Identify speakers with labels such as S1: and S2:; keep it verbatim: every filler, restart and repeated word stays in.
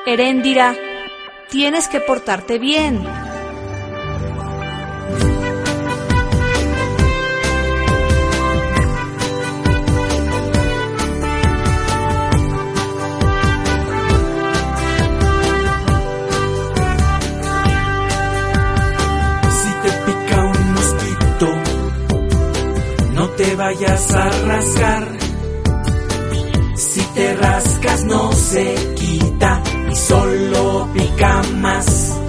S1: Heréndira, tienes que portarte bien.
S2: Si te pica un mosquito, no te vayas a rascar. Si te rascas no se quita y solo pica más.